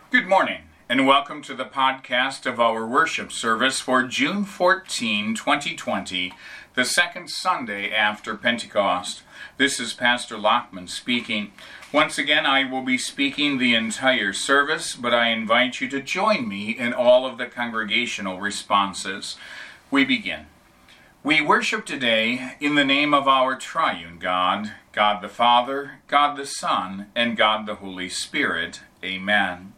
Good morning, and welcome to the podcast of our worship service for June 14, 2020, the second Sunday after Pentecost. This is Pastor Lockman speaking. Once again, I will be speaking the entire service, but I invite you to join me in all of the congregational responses. We begin. We worship today in the name of our triune God, God the Father, God the Son, and God the Holy Spirit. Amen.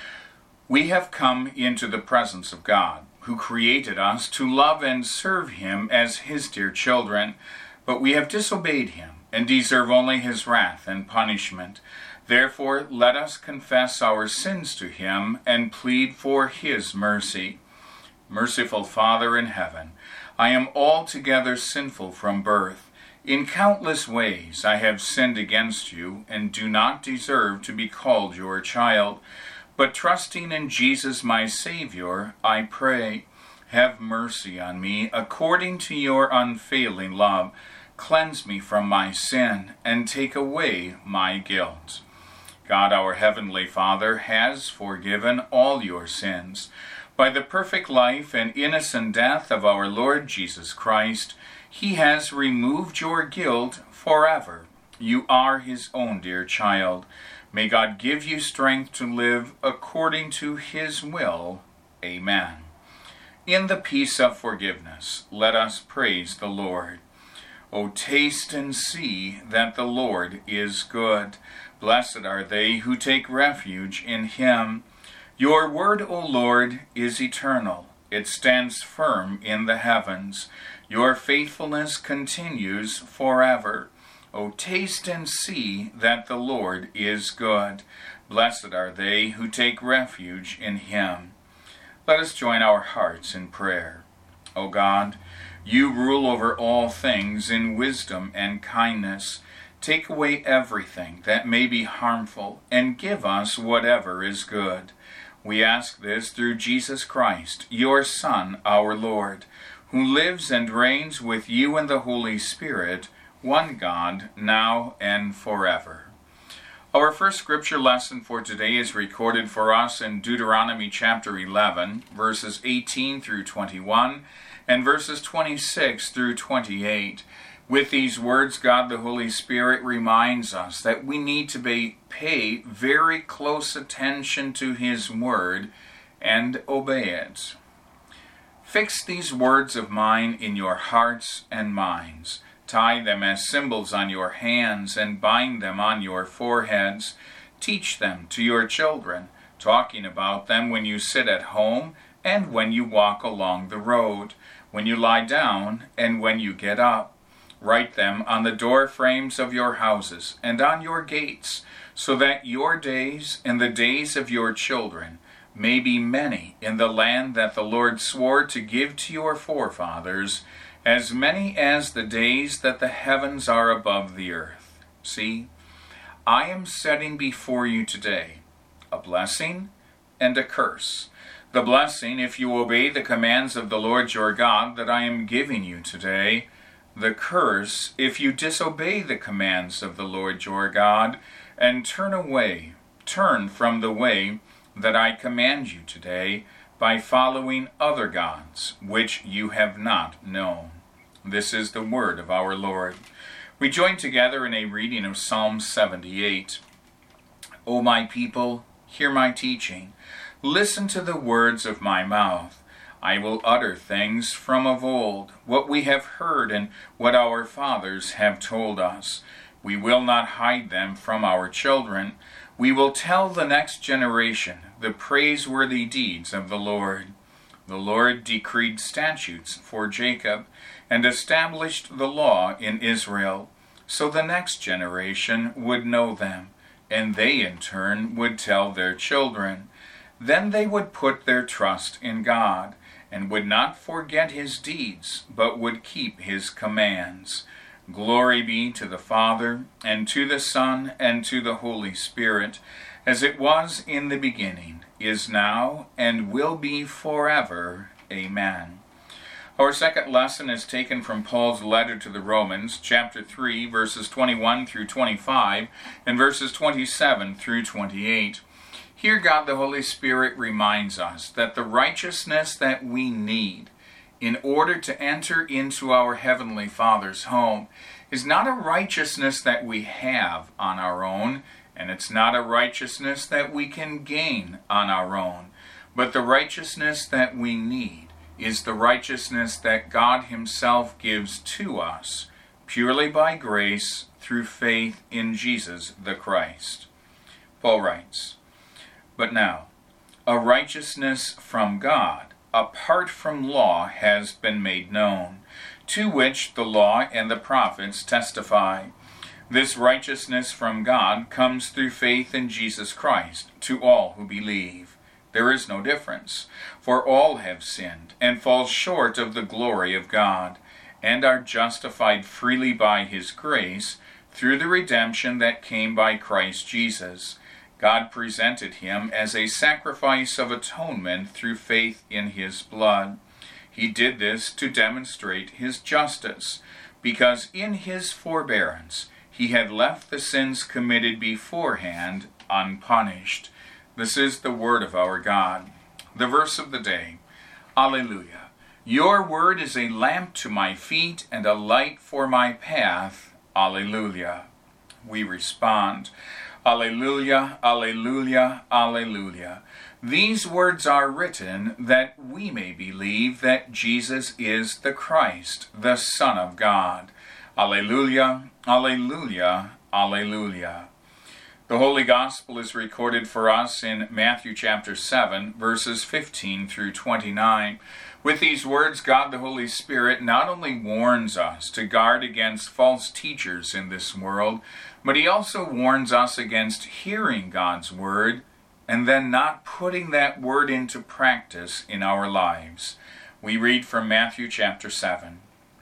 We have come into the presence of God, who created us to love and serve Him as His dear children, but we have disobeyed Him and deserve only His wrath and punishment. Therefore, let us confess our sins to Him and plead for His mercy. Merciful Father in heaven, I am altogether sinful from birth. In countless ways I have sinned against you and do not deserve to be called your child. But trusting in Jesus my Savior, I pray, have mercy on me according to your unfailing love. Cleanse me from my sin and take away my guilt. God, our Heavenly Father, has forgiven all your sins. By the perfect life and innocent death of our Lord Jesus Christ, He has removed your guilt forever. You are His own dear child. May God give you strength to live according to His will. Amen. In the peace of forgiveness, let us praise the Lord. O taste and see that the Lord is good. Blessed are they who take refuge in Him. Your word, O Lord, is eternal. It stands firm in the heavens. Your faithfulness continues forever. O taste and see that the Lord is good. Blessed are they who take refuge in Him. Let us join our hearts in prayer. O God, you rule over all things in wisdom and kindness. Take away everything that may be harmful and give us whatever is good. We ask this through Jesus Christ, your Son, our Lord, who lives and reigns with you in the Holy Spirit, one God, now and forever. Our first scripture lesson for today is recorded for us in Deuteronomy chapter 11, verses 18 through 21, and verses 26 through 28. With these words, God the Holy Spirit reminds us that we need to pay very close attention to His word and obey it. Fix these words of mine in your hearts and minds. Tie them as symbols on your hands and bind them on your foreheads. Teach them to your children, talking about them when you sit at home and when you walk along the road, when you lie down and when you get up. Write them on the door frames of your houses and on your gates, so that your days and the days of your children may be many in the land that the Lord swore to give to your forefathers, as many as the days that the heavens are above the earth. See, I am setting before you today a blessing and a curse. The blessing, if you obey the commands of the Lord your God that I am giving you today. The curse, if you disobey the commands of the Lord your God and turn from the way that I command you today by following other gods, which you have not known. This is the word of our Lord. We join together in a reading of Psalm 78. O my people, hear my teaching. Listen to the words of my mouth. I will utter things from of old, what we have heard and what our fathers have told us. We will not hide them from our children. We will tell the next generation the praiseworthy deeds of the Lord. The Lord decreed statutes for Jacob and established the law in Israel, so the next generation would know them, and they in turn would tell their children. Then they would put their trust in God, and would not forget His deeds, but would keep His commands. Glory be to the Father, and to the Son, and to the Holy Spirit, as it was in the beginning, is now, and will be forever. Amen. Our second lesson is taken from Paul's letter to the Romans, chapter 3, verses 21 through 25, and verses 27 through 28. Here God the Holy Spirit reminds us that the righteousness that we need in order to enter into our Heavenly Father's home is not a righteousness that we have on our own, and it's not a righteousness that we can gain on our own, but the righteousness that we need is the righteousness that God Himself gives to us purely by grace through faith in Jesus the Christ. Paul writes, "But now, a righteousness from God, apart from law, has been made known, to which the law and the prophets testify. This righteousness from God comes through faith in Jesus Christ to all who believe. There is no difference, for all have sinned and fall short of the glory of God, and are justified freely by His grace through the redemption that came by Christ Jesus. God presented Him as a sacrifice of atonement through faith in His blood. He did this to demonstrate His justice, because in His forbearance He had left the sins committed beforehand unpunished." This is the word of our God. The verse of the day, Alleluia. Your word is a lamp to my feet and a light for my path. Alleluia. We respond, Alleluia, Alleluia, Alleluia. These words are written that we may believe that Jesus is the Christ, the Son of God. Alleluia, Alleluia, Alleluia. The Holy Gospel is recorded for us in Matthew chapter 7, verses 15 through 29. With these words, God the Holy Spirit not only warns us to guard against false teachers in this world, but He also warns us against hearing God's word and then not putting that word into practice in our lives. We read from Matthew chapter 7.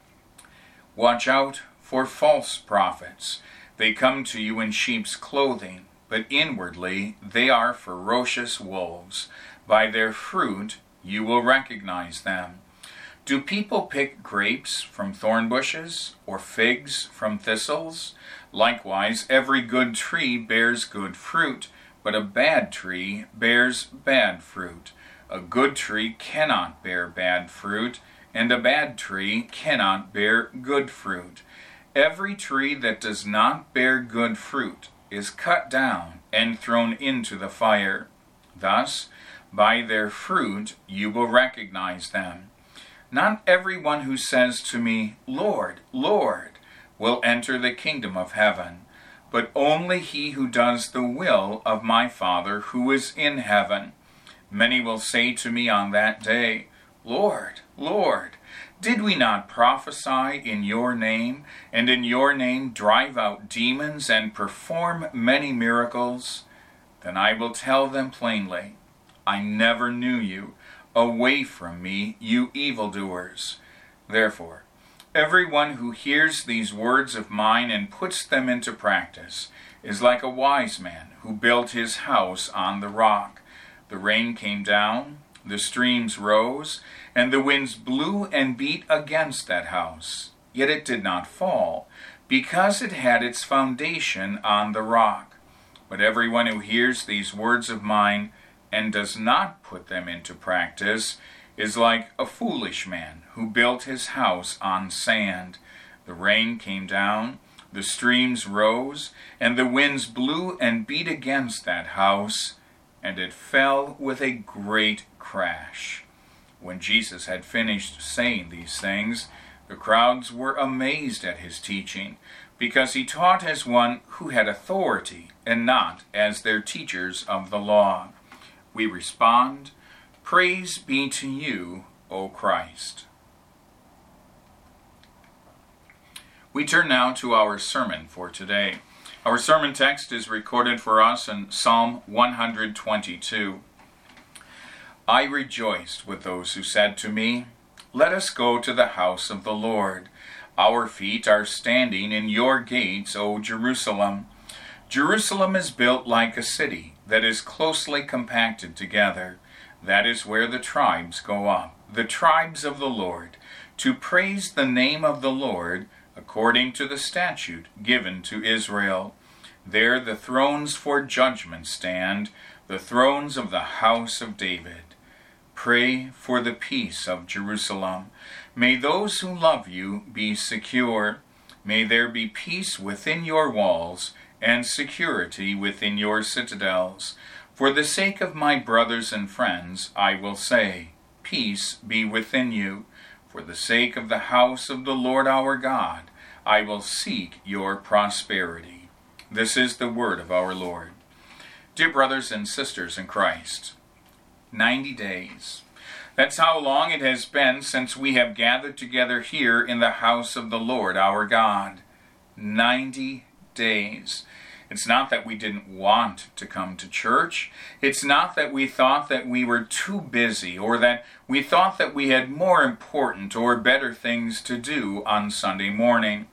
"Watch out for false prophets. They come to you in sheep's clothing, but inwardly they are ferocious wolves. By their fruit you will recognize them. Do people pick grapes from thorn bushes, or figs from thistles? Likewise, every good tree bears good fruit, but a bad tree bears bad fruit. A good tree cannot bear bad fruit, and a bad tree cannot bear good fruit. Every tree that does not bear good fruit is cut down and thrown into the fire. Thus, by their fruit you will recognize them. Not everyone who says to me, Lord, Lord, will enter the kingdom of heaven, but only he who does the will of my Father who is in heaven. Many will say to me on that day, Lord, Lord, did we not prophesy in your name, and in your name drive out demons and perform many miracles? Then I will tell them plainly, I never knew you. Away from me, you evildoers. Therefore, everyone who hears these words of mine and puts them into practice is like a wise man who built his house on the rock. The rain came down, the streams rose, and the winds blew and beat against that house. Yet it did not fall, because it had its foundation on the rock. But everyone who hears these words of mine and does not put them into practice is like a foolish man who built his house on sand. The rain came down, the streams rose, and the winds blew and beat against that house, and it fell with a great crash. When Jesus had finished saying these things, the crowds were amazed at his teaching, because he taught as one who had authority, and not as their teachers of the law. We respond, Praise be to you, O Christ. We turn now to our sermon for today. Our sermon text is recorded for us in Psalm 122. I rejoiced with those who said to me, Let us go to the house of the Lord. Our feet are standing in your gates, O Jerusalem. Jerusalem is built like a city that is closely compacted together. That is where the tribes go up, the tribes of the Lord, to praise the name of the Lord according to the statute given to Israel. There the thrones for judgment stand, the thrones of the house of David. Pray for the peace of Jerusalem. May those who love you be secure. May there be peace within your walls and security within your citadels. For the sake of my brothers and friends, I will say, peace be within you. For the sake of the house of the Lord our God, I will seek your prosperity. This is the word of our Lord. Dear brothers and sisters in Christ, 90 days. That's how long it has been since we have gathered together here in the house of the Lord our God. 90 days. It's not that we didn't want to come to church. It's not that we thought that we were too busy or that we thought that we had more important or better things to do on Sunday morning.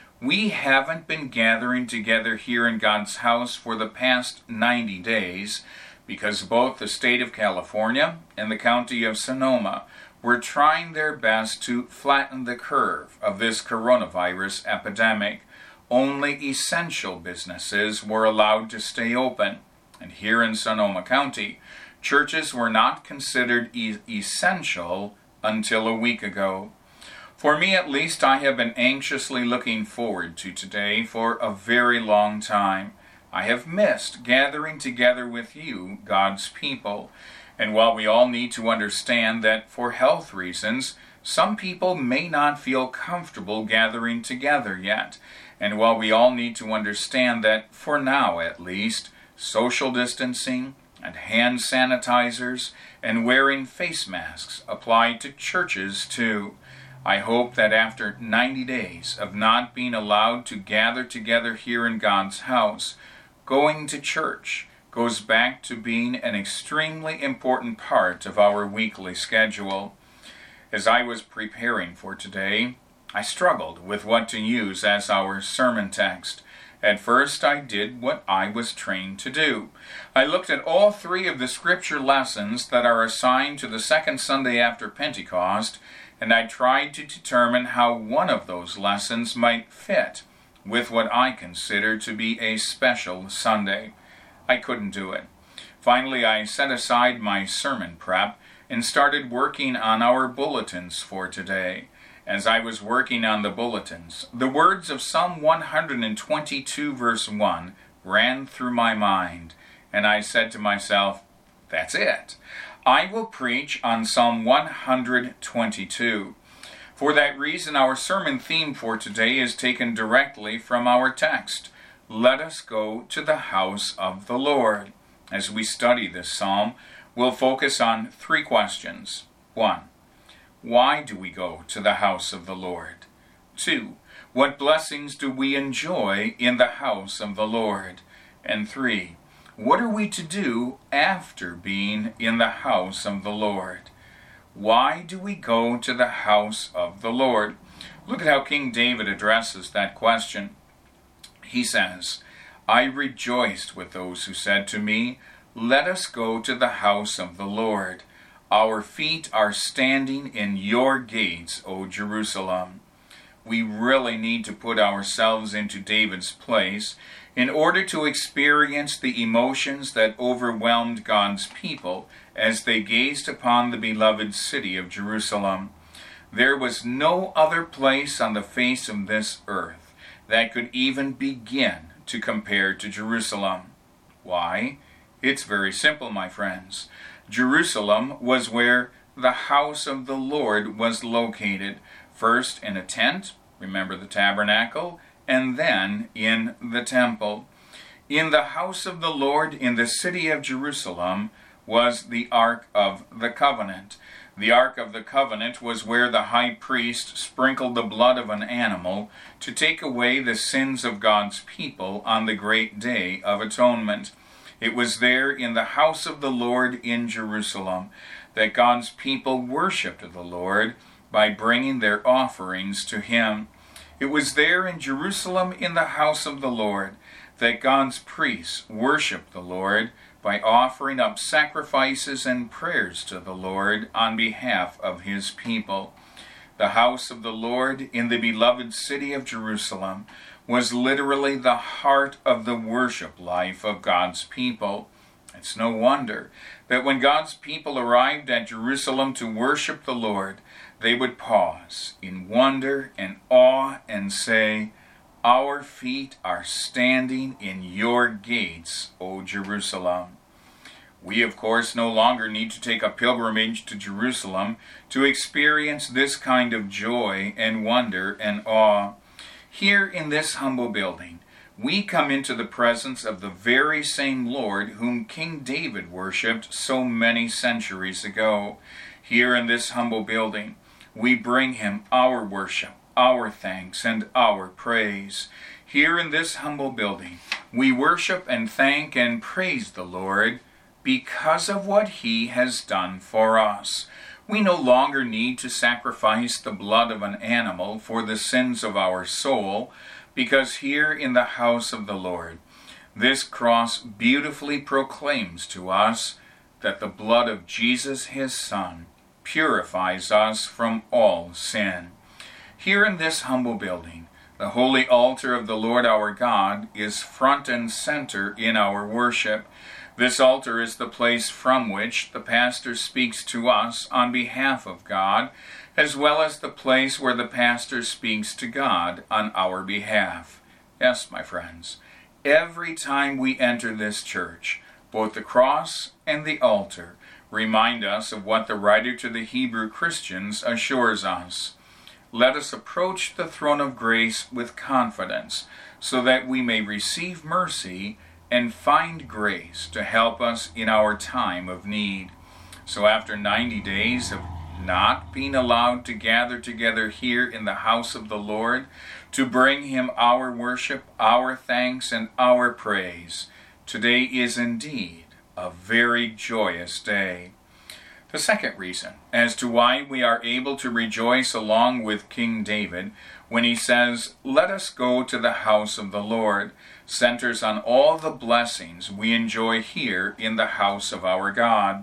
We haven't been gathering together here in God's house for the past 90 days because both the state of California and the county of Sonoma were trying their best to flatten the curve of this coronavirus epidemic. Only essential businesses were allowed to stay open. And here in Sonoma County, churches were not considered essential until a week ago. For me at least, I have been anxiously looking forward to today for a very long time. I have missed gathering together with you, God's people. And while we all need to understand that for health reasons, some people may not feel comfortable gathering together yet, and while we all need to understand that, for now at least, social distancing and hand sanitizers and wearing face masks apply to churches too, I hope that after 90 days of not being allowed to gather together here in God's house, going to church goes back to being an extremely important part of our weekly schedule. As I was preparing for today, I struggled with what to use as our sermon text. At first, I did what I was trained to do. I looked at all three of the scripture lessons that are assigned to the second Sunday after Pentecost, and I tried to determine how one of those lessons might fit with what I consider to be a special Sunday. I couldn't do it. Finally, I set aside my sermon prep and started working on our bulletins for today. As I was working on the bulletins, the words of Psalm 122 verse 1 ran through my mind, and I said to myself, that's it. I will preach on Psalm 122. For that reason, our sermon theme for today is taken directly from our text. Let us go to the house of the Lord. As we study this psalm, we'll focus on three questions. 1. Why do we go to the house of the Lord? 2. What blessings do we enjoy in the house of the Lord? And 3. What are we to do after being in the house of the Lord? Why do we go to the house of the Lord? Look at how King David addresses that question. He says, I rejoiced with those who said to me, let us go to the house of the Lord. Our feet are standing in your gates, O Jerusalem. We really need to put ourselves into David's place in order to experience the emotions that overwhelmed God's people as they gazed upon the beloved city of Jerusalem. There was no other place on the face of this earth that could even begin to compare to Jerusalem. Why? It's very simple, my friends. Jerusalem was where the house of the Lord was located, first in a tent, remember the tabernacle, and then in the temple. In the house of the Lord in the city of Jerusalem was the Ark of the Covenant. The Ark of the Covenant was where the high priest sprinkled the blood of an animal to take away the sins of God's people on the great day of atonement. It was there in the house of the Lord in Jerusalem that God's people worshiped the Lord by bringing their offerings to Him. It was there in Jerusalem in the house of the Lord that God's priests worshiped the Lord by offering up sacrifices and prayers to the Lord on behalf of His people. The house of the Lord in the beloved city of Jerusalem was literally the heart of the worship life of God's people. It's no wonder that when God's people arrived at Jerusalem to worship the Lord, they would pause in wonder and awe and say, "Our feet are standing in your gates, O Jerusalem." We, of course, no longer need to take a pilgrimage to Jerusalem to experience this kind of joy and wonder and awe. Here in this humble building, we come into the presence of the very same Lord whom King David worshipped so many centuries ago. Here in this humble building, we bring him our worship, our thanks, and our praise. Here in this humble building, we worship and thank and praise the Lord because of what he has done for us. We no longer need to sacrifice the blood of an animal for the sins of our soul, because here in the house of the Lord, this cross beautifully proclaims to us that the blood of Jesus, his Son, purifies us from all sin. Here in this humble building, the holy altar of the Lord our God is front and center in our worship. This altar is the place from which the pastor speaks to us on behalf of God, as well as the place where the pastor speaks to God on our behalf. Yes, my friends, every time we enter this church, both the cross and the altar remind us of what the writer to the Hebrew Christians assures us. Let us approach the throne of grace with confidence, so that we may receive mercy and find grace to help us in our time of need. So after 90 days of not being allowed to gather together here in the house of the Lord to bring him our worship, our thanks, and our praise, today is indeed a very joyous day. The second reason as to why we are able to rejoice along with King David when he says, "Let us go to the house of the Lord," centers on all the blessings we enjoy here in the house of our God.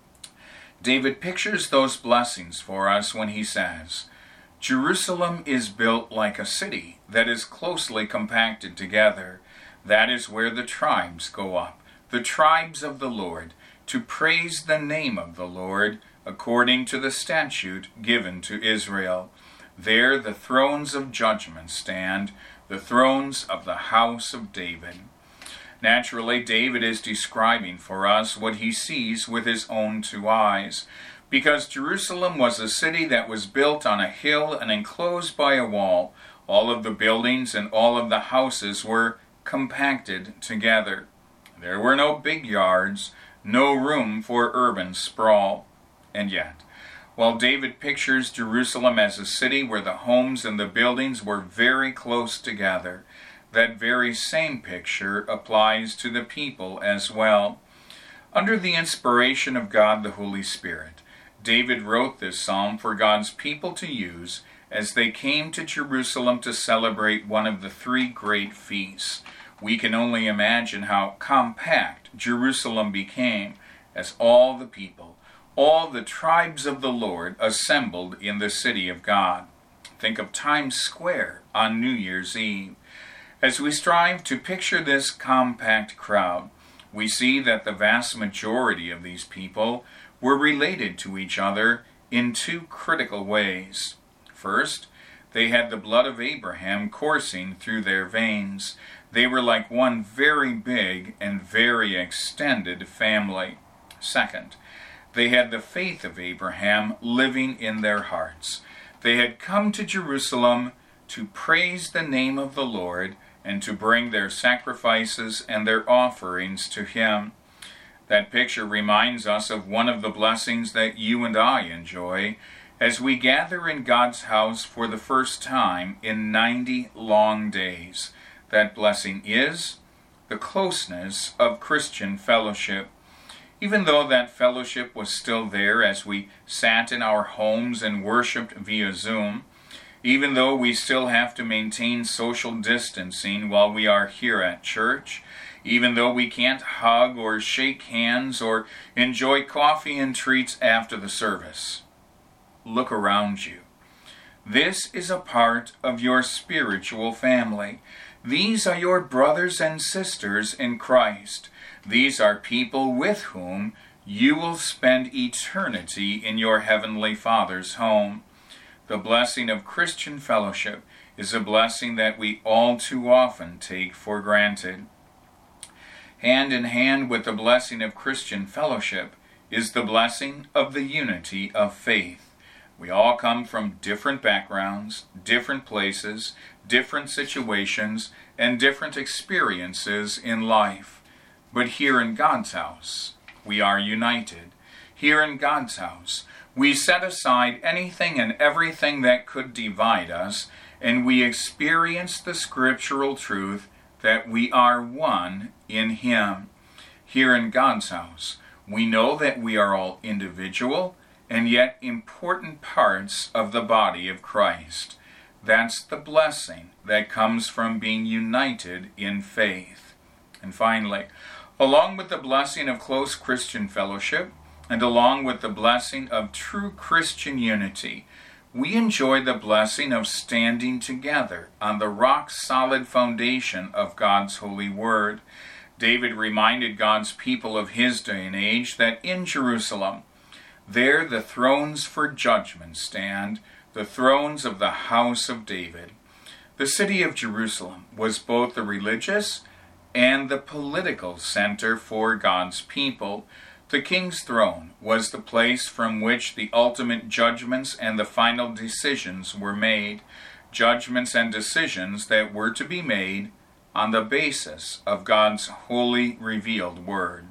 David pictures those blessings for us when he says, "Jerusalem is built like a city that is closely compacted together. That is where the tribes go up, the tribes of the Lord, to praise the name of the Lord, according to the statute given to Israel. There the thrones of judgment stand, the thrones of the house of David." Naturally, David is describing for us what he sees with his own two eyes, because Jerusalem was a city that was built on a hill and enclosed by a wall. All of the buildings and all of the houses were compacted together. There were no big yards, no room for urban sprawl. And yet, while David pictures Jerusalem as a city where the homes and the buildings were very close together, that very same picture applies to the people as well. Under the inspiration of God the Holy Spirit, David wrote this psalm for God's people to use as they came to Jerusalem to celebrate one of the three great feasts. We can only imagine how compact Jerusalem became as all the people, all the tribes of the Lord assembled in the city of God. Think of Times Square on New Year's Eve. As we strive to picture this compact crowd, we see that the vast majority of these people were related to each other in two critical ways. First, they had the blood of Abraham coursing through their veins. They were like one very big and very extended family. Second, they had the faith of Abraham living in their hearts. They had come to Jerusalem to praise the name of the Lord and to bring their sacrifices and their offerings to him. That picture reminds us of one of the blessings that you and I enjoy as we gather in God's house for the first time in 90 long days. That blessing is the closeness of Christian fellowship. Even though that fellowship was still there as we sat in our homes and worshiped via Zoom, even though we still have to maintain social distancing while we are here at church, even though we can't hug or shake hands or enjoy coffee and treats after the service, look around you. This is a part of your spiritual family. These are your brothers and sisters in Christ. These are people with whom you will spend eternity in your heavenly Father's home. The blessing of Christian fellowship is a blessing that we all too often take for granted. Hand in hand with the blessing of Christian fellowship is the blessing of the unity of faith. We all come from different backgrounds, different places, different situations, and different experiences in life. But here in God's house, we are united. Here in God's house, we set aside anything and everything that could divide us, and we experience the scriptural truth that we are one in Him. Here in God's house, we know that we are all individual and yet important parts of the body of Christ. That's the blessing that comes from being united in faith. And finally, along with the blessing of close Christian fellowship, and along with the blessing of true Christian unity, we enjoy the blessing of standing together on the rock-solid foundation of God's holy word. David reminded God's people of his day and age that in Jerusalem, there the thrones for judgment stand, the thrones of the house of David. The city of Jerusalem was both the religious and the political center for God's people. The king's throne was the place from which the ultimate judgments and the final decisions were made, judgments and decisions that were to be made on the basis of God's holy revealed word.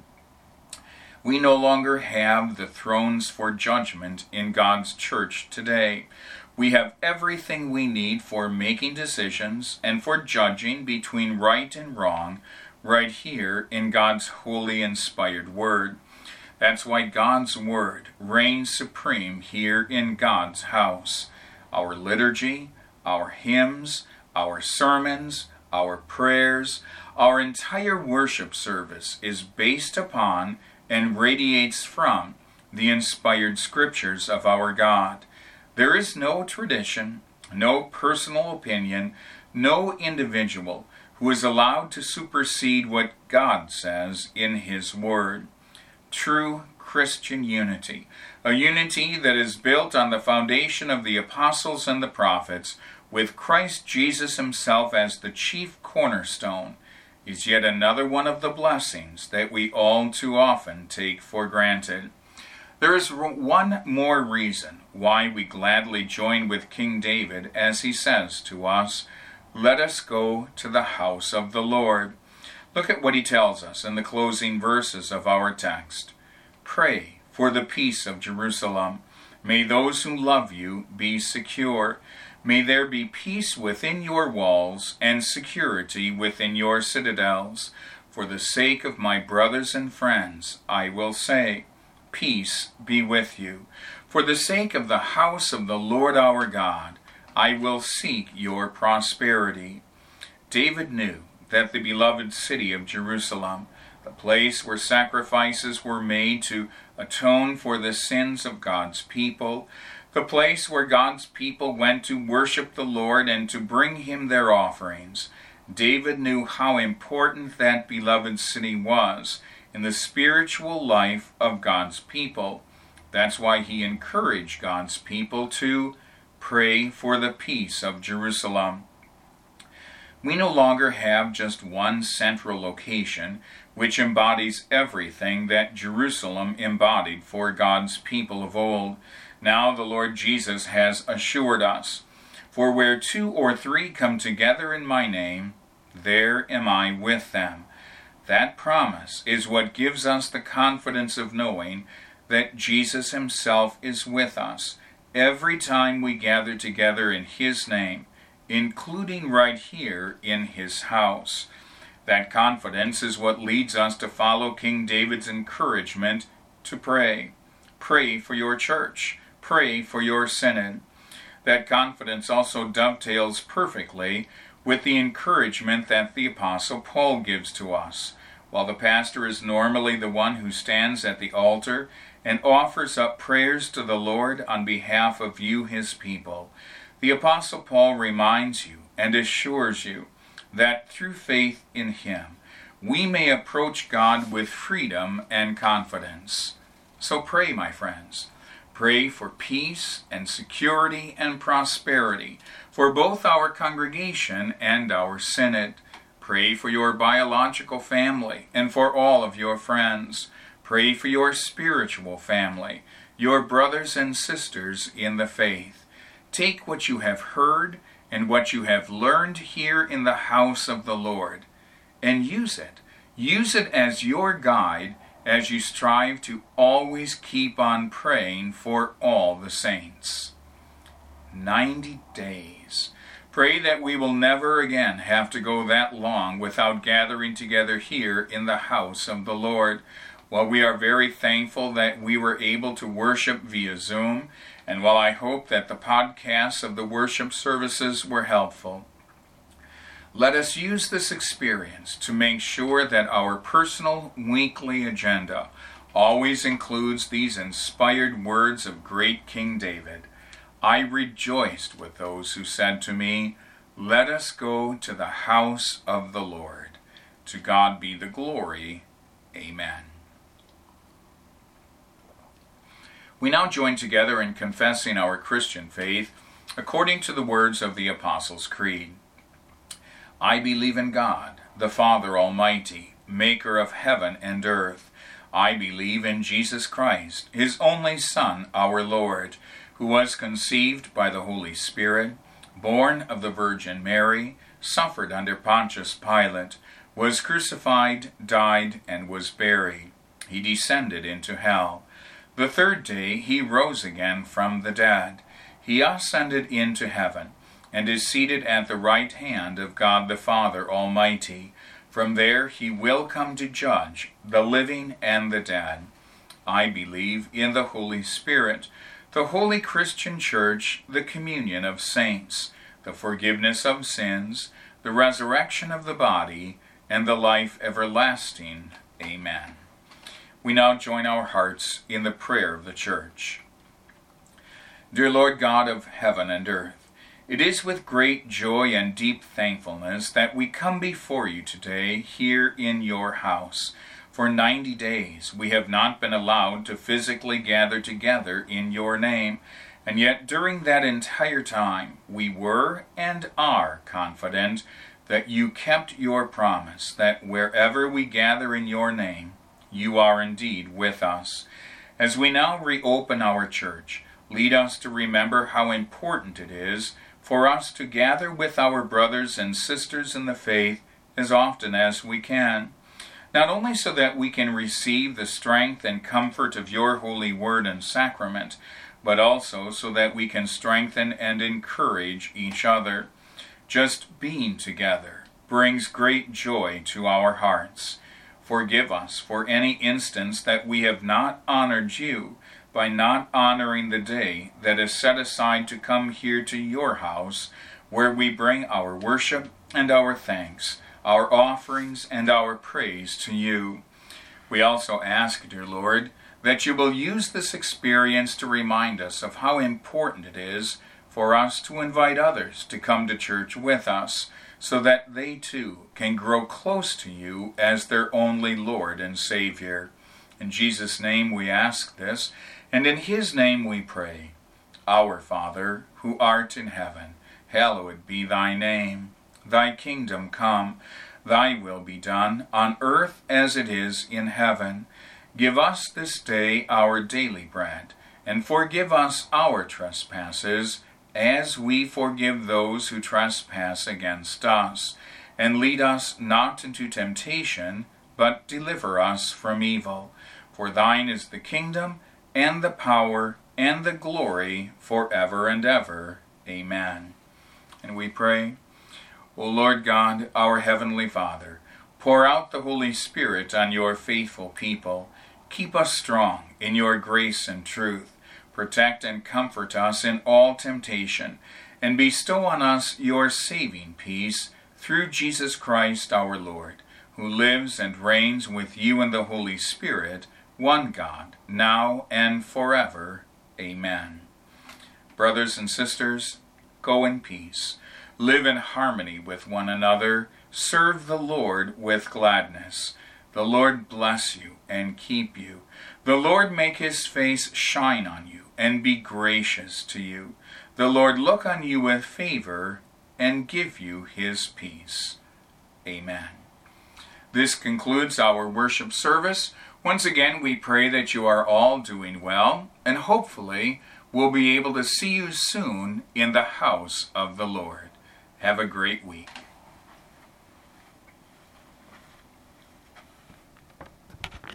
We no longer have the thrones for judgment in God's church today. We have everything we need for making decisions and for judging between right and wrong right here in God's holy inspired word. That's why God's word reigns supreme here in God's house. Our liturgy, our hymns, our sermons, our prayers, our entire worship service is based upon and radiates from the inspired scriptures of our God. There is no tradition, no personal opinion, no individual who is allowed to supersede what God says in His Word. True Christian unity, a unity that is built on the foundation of the apostles and the prophets, with Christ Jesus Himself as the chief cornerstone, is yet another one of the blessings that we all too often take for granted. There is one more reason why we gladly join with King David as he says to us, "Let us go to the house of the Lord." Look at what he tells us in the closing verses of our text. Pray for the peace of Jerusalem. May those who love you be secure. May there be peace within your walls and security within your citadels. For the sake of my brothers and friends, I will say, peace be with you. For the sake of the house of the Lord our God, I will seek your prosperity. David knew that the beloved city of Jerusalem, the place where sacrifices were made to atone for the sins of God's people, the place where God's people went to worship the Lord and to bring Him their offerings. David knew how important that beloved city was in the spiritual life of God's people. That's why he encouraged God's people to pray for the peace of Jerusalem. We no longer have just one central location which embodies everything that Jerusalem embodied for God's people of old. Now the Lord Jesus has assured us, "For where 2 or 3 come together in my name, there am I with them." That promise is what gives us the confidence of knowing that Jesus Himself is with us every time we gather together in His name, including right here in His house. That confidence is what leads us to follow King David's encouragement to pray. Pray for your church. Pray for your synod. That confidence also dovetails perfectly with the encouragement that the Apostle Paul gives to us. While the pastor is normally the one who stands at the altar and offers up prayers to the Lord on behalf of you, His people, the Apostle Paul reminds you and assures you that through faith in him we may approach God with freedom and confidence. So pray, my friends. Pray for peace and security and prosperity for both our congregation and our synod. Pray for your biological family and for all of your friends. Pray for your spiritual family, your brothers and sisters in the faith. Take what you have heard and what you have learned here in the house of the Lord, and use it. Use it as your guide as you strive to always keep on praying for all the saints. 90 days. Pray that we will never again have to go that long without gathering together here in the house of the Lord. While we are very thankful that we were able to worship via Zoom, and while I hope that the podcasts of the worship services were helpful, let us use this experience to make sure that our personal weekly agenda always includes these inspired words of great King David. I rejoiced with those who said to me, let us go to the house of the Lord. To God be the glory. Amen. We now join together in confessing our Christian faith according to the words of the Apostles' Creed. I believe in God, the Father Almighty, maker of heaven and earth. I believe in Jesus Christ, his only Son, our Lord, who was conceived by the Holy Spirit, born of the Virgin Mary, suffered under Pontius Pilate, was crucified, died, and was buried. He descended into hell. The third day he rose again from the dead. He ascended into heaven, and is seated at the right hand of God the Father Almighty. From there he will come to judge the living and the dead. I believe in the Holy Spirit, the holy Christian Church, the communion of saints, the forgiveness of sins, the resurrection of the body, and the life everlasting. Amen. We now join our hearts in the prayer of the Church. Dear Lord God of heaven and earth, it is with great joy and deep thankfulness that we come before you today here in your house. For 90 days we have not been allowed to physically gather together in your name, and yet during that entire time we were and are confident that you kept your promise that wherever we gather in your name, you are indeed with us. As we now reopen our church, lead us to remember how important it is for us to gather with our brothers and sisters in the faith as often as we can, not only so that we can receive the strength and comfort of your holy word and sacrament, but also so that we can strengthen and encourage each other. Just being together brings great joy to our hearts. Forgive us for any instance that we have not honored you by not honoring the day that is set aside to come here to your house, where we bring our worship and our thanks, our offerings and our praise to you. We also ask, dear Lord, that you will use this experience to remind us of how important it is for us to invite others to come to church with us, so that they too can grow close to you as their only Lord and Savior. In Jesus' name we ask this, and in his name we pray. Our Father, who art in heaven, hallowed be thy name. Thy kingdom come, thy will be done, on earth as it is in heaven. Give us this day our daily bread, and forgive us our trespasses, as we forgive those who trespass against us. And lead us not into temptation, but deliver us from evil. For thine is the kingdom, and the power, and the glory, forever and ever. Amen. And we pray, O Lord God, our heavenly Father, pour out the Holy Spirit on your faithful people. Keep us strong in your grace and truth. Protect and comfort us in all temptation, and bestow on us your saving peace, through Jesus Christ our Lord, who lives and reigns with you in the Holy Spirit, one God, now and forever. Amen. Brothers and sisters, go in peace. Live in harmony with one another. serve the Lord with gladness. The Lord bless you and keep you. The Lord make his face shine on you and be gracious to you. The Lord look on you with favor and give you his peace. Amen. This concludes our worship service. Once again, we pray that you are all doing well, and hopefully we'll be able to see you soon in the house of the Lord. Have a great week.